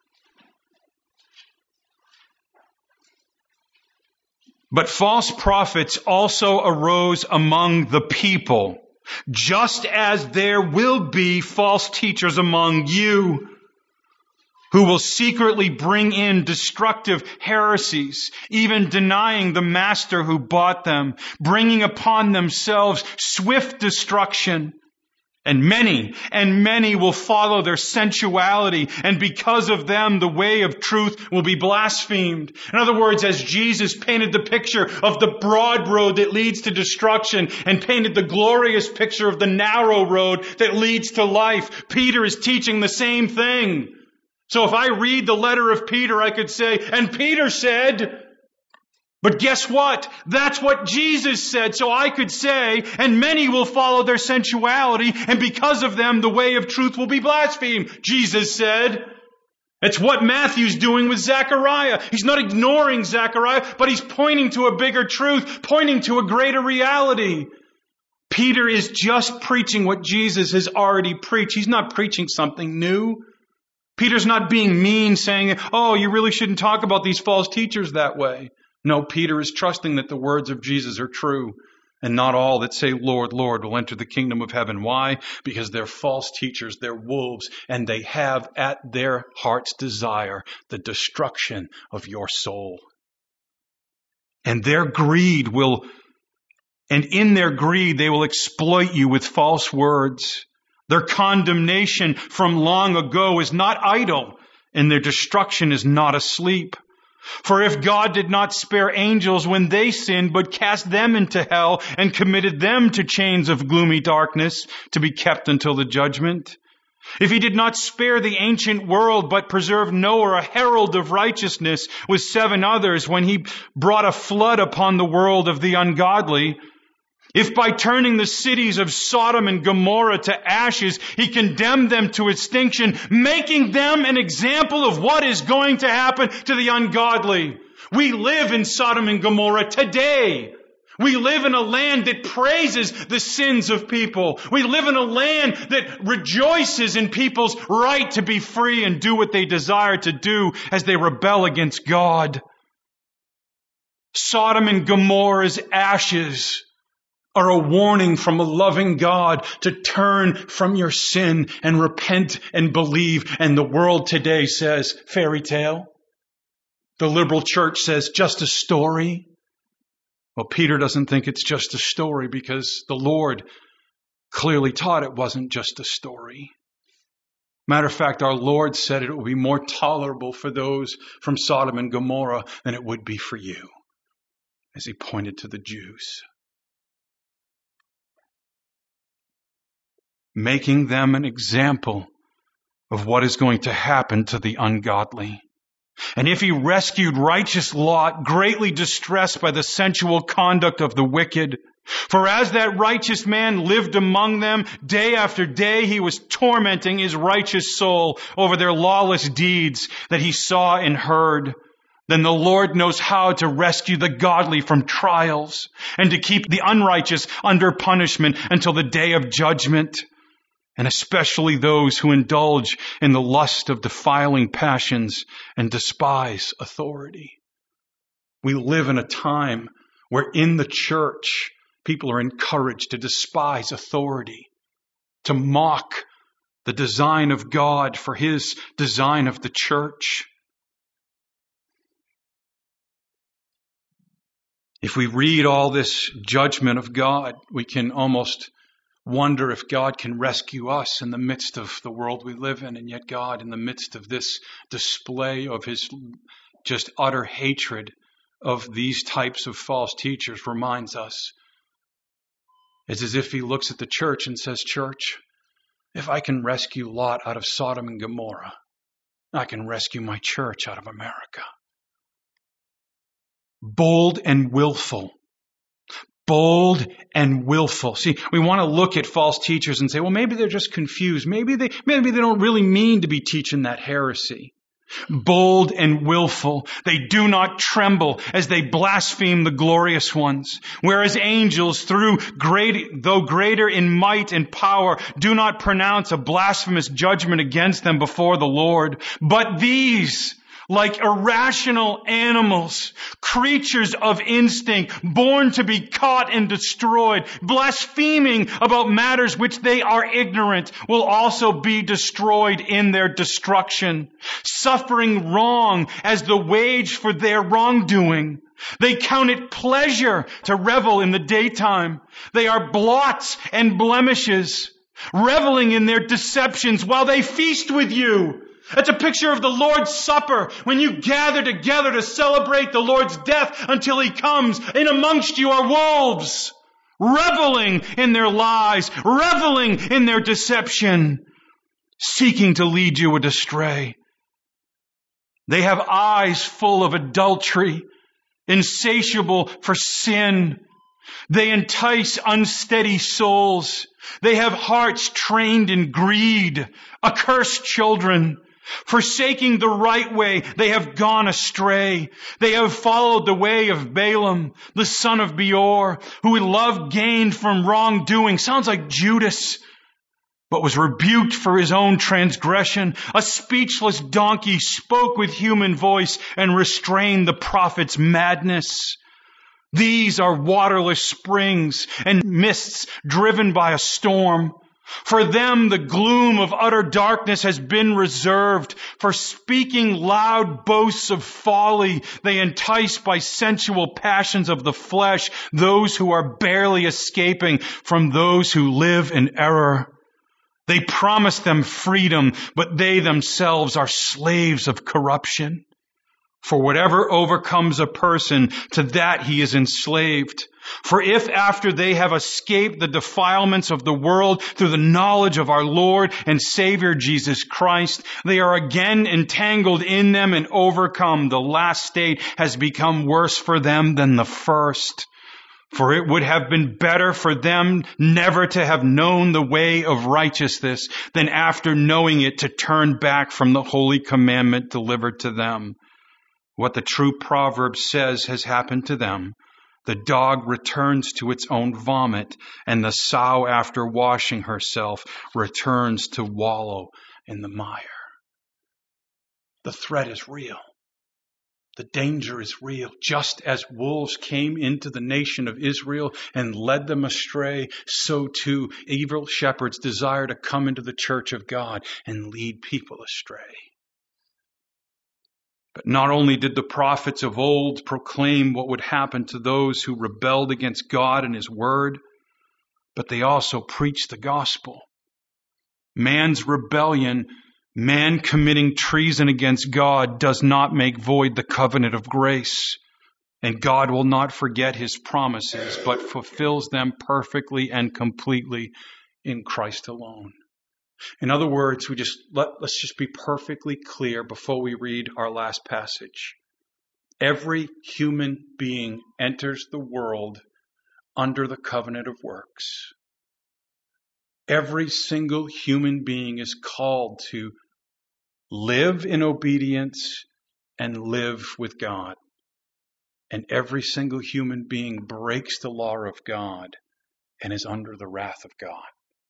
But false prophets also arose among the people, just as there will be false teachers among you, who will secretly bring in destructive heresies, even denying the master who bought them, bringing upon themselves swift destruction. And many will follow their sensuality, and because of them, the way of truth will be blasphemed. In other words, as Jesus painted the picture of the broad road that leads to destruction and painted the glorious picture of the narrow road that leads to life, Peter is teaching the same thing. So if I read the letter of Peter, I could say, and Peter said, but guess what? That's what Jesus said. So I could say, and many will follow their sensuality, and because of them, the way of truth will be blasphemed. Jesus said. It's what Matthew's doing with Zechariah. He's not ignoring Zechariah, but he's pointing to a bigger truth, pointing to a greater reality. Peter is just preaching what Jesus has already preached. He's not preaching something new. Peter's not being mean, saying, oh, you really shouldn't talk about these false teachers that way. No, Peter is trusting that the words of Jesus are true, and not all that say, Lord, Lord, will enter the kingdom of heaven. Why? Because they're false teachers, they're wolves, and they have at their heart's desire the destruction of your soul. And their greed will, and in their greed, they will exploit you with false words. Their condemnation from long ago is not idle, and their destruction is not asleep. For if God did not spare angels when they sinned, but cast them into hell and committed them to chains of gloomy darkness to be kept until the judgment, if he did not spare the ancient world, but preserved Noah, a herald of righteousness, with 7 others, when he brought a flood upon the world of the ungodly, if by turning the cities of Sodom and Gomorrah to ashes, he condemned them to extinction, making them an example of what is going to happen to the ungodly. We live in Sodom and Gomorrah today. We live in a land that praises the sins of people. We live in a land that rejoices in people's right to be free and do what they desire to do as they rebel against God. Sodom and Gomorrah's ashes are a warning from a loving God to turn from your sin and repent and believe. And the world today says, fairy tale. The liberal church says, just a story. Well, Peter doesn't think it's just a story because the Lord clearly taught it wasn't just a story. Matter of fact, our Lord said it would be more tolerable for those from Sodom and Gomorrah than it would be for you, as he pointed to the Jews. Making them an example of what is going to happen to the ungodly. And if he rescued righteous Lot, greatly distressed by the sensual conduct of the wicked, for as that righteous man lived among them, day after day he was tormenting his righteous soul over their lawless deeds that he saw and heard, then the Lord knows how to rescue the godly from trials and to keep the unrighteous under punishment until the day of judgment. And especially those who indulge in the lust of defiling passions and despise authority. We live in a time where in the church, people are encouraged to despise authority, to mock the design of God for his design of the church. If we read all this judgment of God, we can almost wonder if God can rescue us in the midst of the world we live in. And yet God, in the midst of this display of his just utter hatred of these types of false teachers, reminds us. It's as if he looks at the church and says, church, if I can rescue Lot out of Sodom and Gomorrah, I can rescue my church out of America. Bold and willful. Bold and willful. See, we want to look at false teachers and say, well, maybe they're just confused. Maybe they don't really mean to be teaching that heresy. Bold and willful. They do not tremble as they blaspheme the glorious ones. Whereas angels, though greater in might and power, do not pronounce a blasphemous judgment against them before the Lord. But these, like irrational animals, creatures of instinct, born to be caught and destroyed, blaspheming about matters which they are ignorant, will also be destroyed in their destruction, suffering wrong as the wage for their wrongdoing. They count it pleasure to revel in the daytime. They are blots and blemishes, reveling in their deceptions while they feast with you. It's a picture of the Lord's Supper, when you gather together to celebrate the Lord's death until he comes. In amongst you are wolves, reveling in their lies, reveling in their deception, seeking to lead you astray. They have eyes full of adultery, insatiable for sin. They entice unsteady souls. They have hearts trained in greed, accursed children. Forsaking the right way, they have gone astray. They have followed the way of Balaam, the son of Beor, who loved gain from wrongdoing. Sounds like Judas. but was rebuked for his own transgression. A speechless donkey spoke with human voice and restrained the prophet's madness. These are waterless springs and mists driven by a storm. For them, the gloom of utter darkness has been reserved. For speaking loud boasts of folly, they entice by sensual passions of the flesh those who are barely escaping from those who live in error. They promise them freedom, but they themselves are slaves of corruption. For whatever overcomes a person, to that he is enslaved. For if after they have escaped the defilements of the world through the knowledge of our Lord and Savior Jesus Christ, they are again entangled in them and overcome, the last state has become worse for them than the first. For it would have been better for them never to have known the way of righteousness than after knowing it to turn back from the holy commandment delivered to them. What the true proverb says has happened to them. The dog returns to its own vomit, and the sow, after washing herself, returns to wallow in the mire. The threat is real. The danger is real. Just as wolves came into the nation of Israel and led them astray, so too evil shepherds desire to come into the church of God and lead people astray. But not only did the prophets of old proclaim what would happen to those who rebelled against God and His word, but they also preached the gospel. Man's rebellion, man committing treason against God, does not make void the covenant of grace. And God will not forget His promises, but fulfills them perfectly and completely in Christ alone. In other words, let's just be perfectly clear before we read our last passage. Every human being enters the world under the covenant of works. Every single human being is called to live in obedience and live with God. And every single human being breaks the law of God and is under the wrath of God.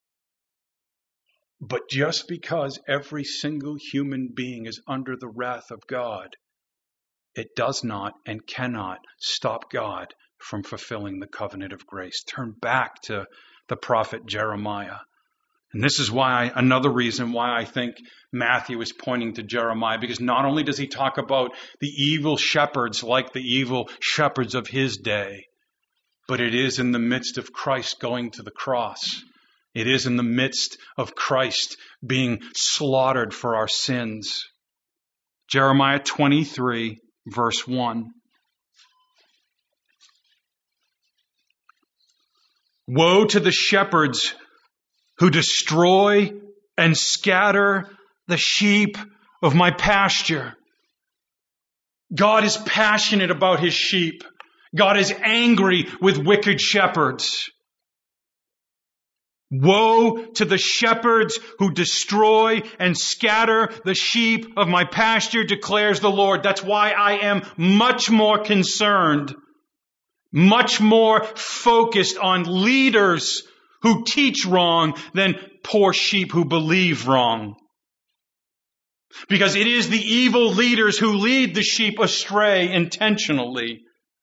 But just because every single human being is under the wrath of God, it does not and cannot stop God from fulfilling the covenant of grace. Turn back to the prophet Jeremiah. And this is another reason why I think Matthew is pointing to Jeremiah, because not only does he talk about the evil shepherds like the evil shepherds of his day, but it is in the midst of Christ going to the cross. It is in the midst of Christ being slaughtered for our sins. Jeremiah 23, verse 1. Woe to the shepherds who destroy and scatter the sheep of my pasture. God is passionate about His sheep. God is angry with wicked shepherds. Woe to the shepherds who destroy and scatter the sheep of my pasture, declares the Lord. That's why I am much more concerned, much more focused on leaders who teach wrong than poor sheep who believe wrong. Because it is the evil leaders who lead the sheep astray intentionally.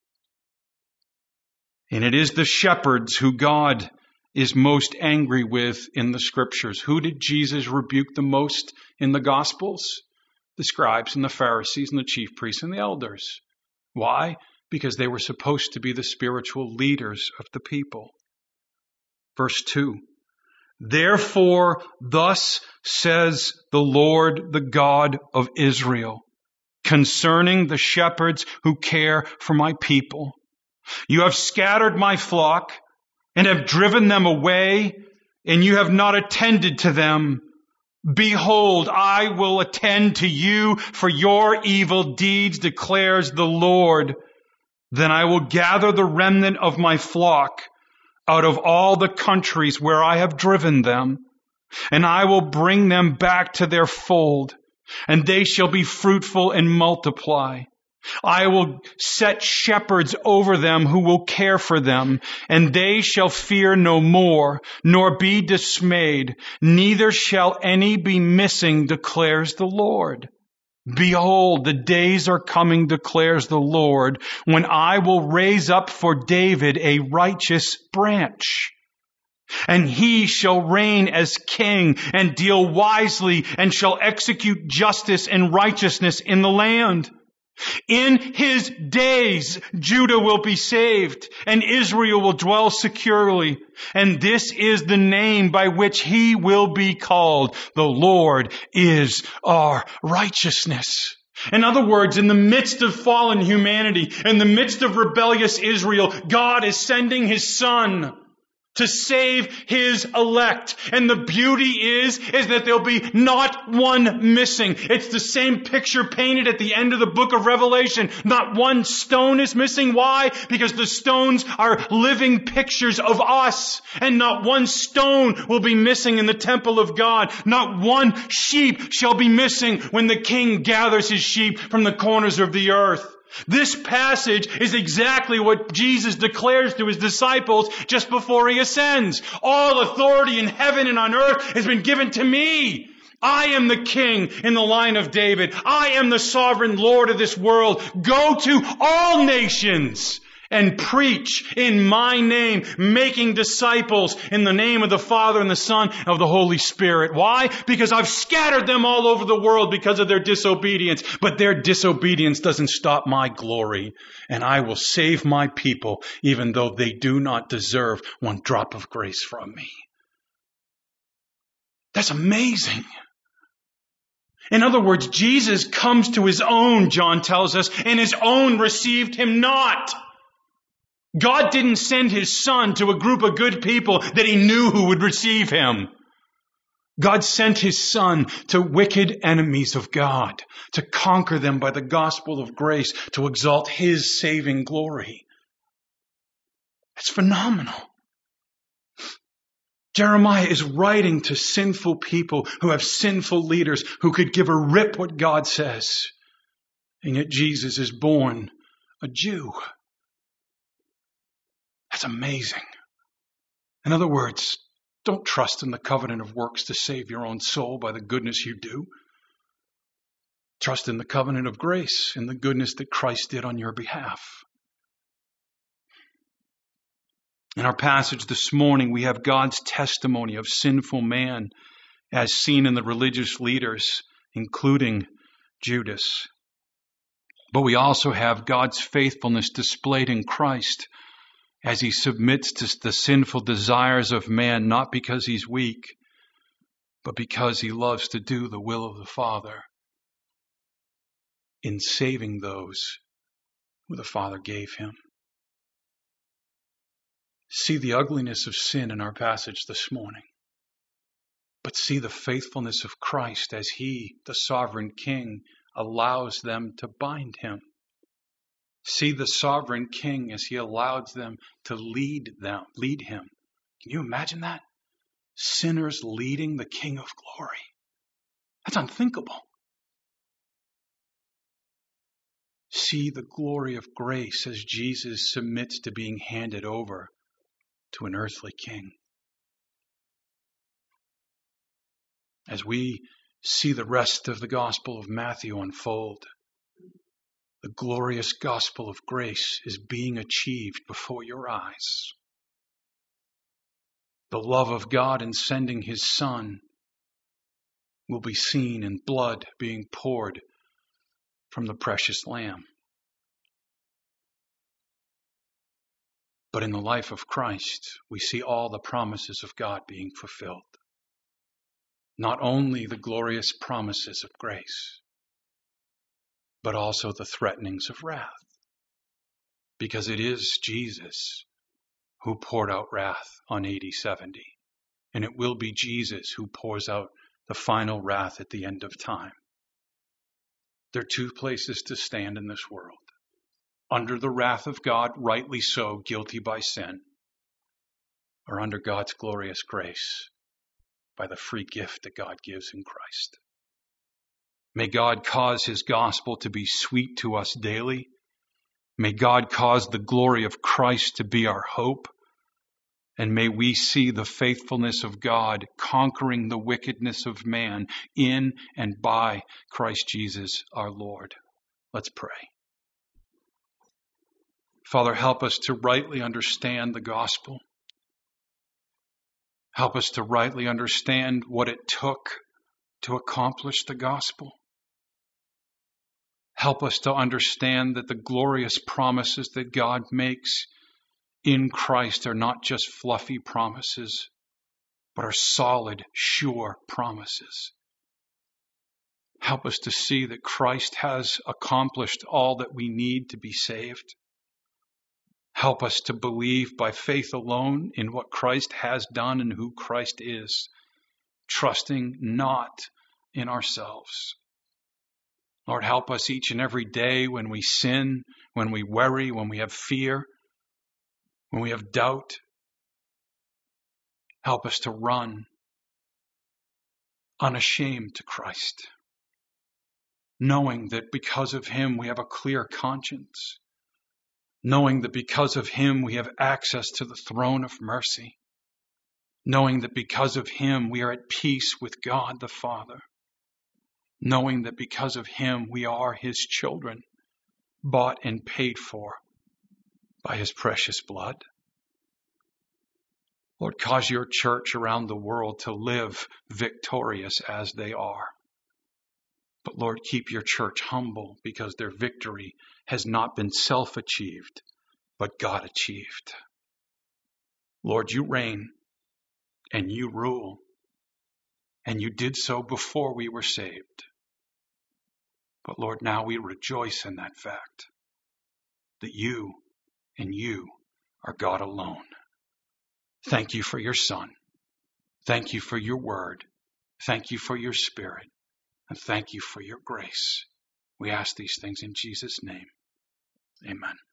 And it is the shepherds who God is most angry with in the Scriptures. Who did Jesus rebuke the most in the Gospels? The scribes and the Pharisees and the chief priests and the elders. Why? Because they were supposed to be the spiritual leaders of the people. Verse 2. Therefore, thus says the Lord, the God of Israel, concerning the shepherds who care for my people. You have scattered my flock and have driven them away, and you have not attended to them. Behold, I will attend to you for your evil deeds, declares the Lord. Then I will gather the remnant of my flock out of all the countries where I have driven them, and I will bring them back to their fold, and they shall be fruitful and multiply. I will set shepherds over them who will care for them, and they shall fear no more, nor be dismayed, neither shall any be missing, declares the Lord. Behold, the days are coming, declares the Lord, when I will raise up for David a righteous branch. And he shall reign as king and deal wisely and shall execute justice and righteousness in the land. In his days, Judah will be saved and Israel will dwell securely. And this is the name by which he will be called. The Lord is our righteousness. In other words, in the midst of fallen humanity, in the midst of rebellious Israel, God is sending his Son to save his elect. And the beauty is that there'll be not one missing. It's the same picture painted at the end of the book of Revelation. Not one stone is missing. Why? Because the stones are living pictures of us. And not one stone will be missing in the temple of God. Not one sheep shall be missing when the King gathers his sheep from the corners of the earth. This passage is exactly what Jesus declares to his disciples just before he ascends. All authority in heaven and on earth has been given to me. I am the king in the line of David. I am the sovereign Lord of this world. Go to all nations and preach in my name, making disciples in the name of the Father and the Son and of the Holy Spirit. Why? Because I've scattered them all over the world because of their disobedience. But their disobedience doesn't stop my glory. And I will save my people even though they do not deserve one drop of grace from me. That's amazing. In other words, Jesus comes to his own, John tells us, and his own received him not. God didn't send his Son to a group of good people that he knew who would receive him. God sent his Son to wicked enemies of God, to conquer them by the gospel of grace, to exalt his saving glory. It's phenomenal. Jeremiah is writing to sinful people who have sinful leaders who could give a rip what God says. And yet Jesus is born a Jew. That's amazing. In other words, don't trust in the covenant of works to save your own soul by the goodness you do. Trust in the covenant of grace and the goodness that Christ did on your behalf. In our passage this morning, we have God's testimony of sinful man as seen in the religious leaders, including Judas. But we also have God's faithfulness displayed in Christ as he submits to the sinful desires of man, not because he's weak, but because he loves to do the will of the Father in saving those who the Father gave him. See the ugliness of sin in our passage this morning, but see the faithfulness of Christ as he, the sovereign King, allows them to bind him. See the sovereign King as he allows them to lead him. Can you imagine that? Sinners leading the King of glory. That's unthinkable. See the glory of grace as Jesus submits to being handed over to an earthly king. As we see the rest of the Gospel of Matthew unfold, the glorious gospel of grace is being achieved before your eyes. The love of God in sending his Son will be seen in blood being poured from the precious Lamb. But in the life of Christ, we see all the promises of God being fulfilled. Not only the glorious promises of grace, but also the threatenings of wrath. Because it is Jesus who poured out wrath on AD 70. And it will be Jesus who pours out the final wrath at the end of time. There are two places to stand in this world. Under the wrath of God, rightly so, guilty by sin. Or under God's glorious grace by the free gift that God gives in Christ. May God cause his gospel to be sweet to us daily. May God cause the glory of Christ to be our hope. And may we see the faithfulness of God conquering the wickedness of man in and by Christ Jesus our Lord. Let's pray. Father, help us to rightly understand the gospel. Help us to rightly understand what it took to accomplish the gospel. Help us to understand that the glorious promises that God makes in Christ are not just fluffy promises, but are solid, sure promises. Help us to see that Christ has accomplished all that we need to be saved. Help us to believe by faith alone in what Christ has done and who Christ is, trusting not in ourselves. Lord, help us each and every day when we sin, when we worry, when we have fear, when we have doubt. Help us to run unashamed to Christ, knowing that because of him we have a clear conscience, knowing that because of him we have access to the throne of mercy, knowing that because of him we are at peace with God the Father, knowing that because of him we are his children, bought and paid for by his precious blood. Lord, cause your church around the world to live victorious as they are. But Lord, keep your church humble, because their victory has not been self-achieved, but God-achieved. Lord, you reign and you rule, and you did so before we were saved. But Lord, now we rejoice in that fact, that you and you are God alone. Thank you for your Son. Thank you for your word. Thank you for your Spirit. And thank you for your grace. We ask these things in Jesus' name. Amen.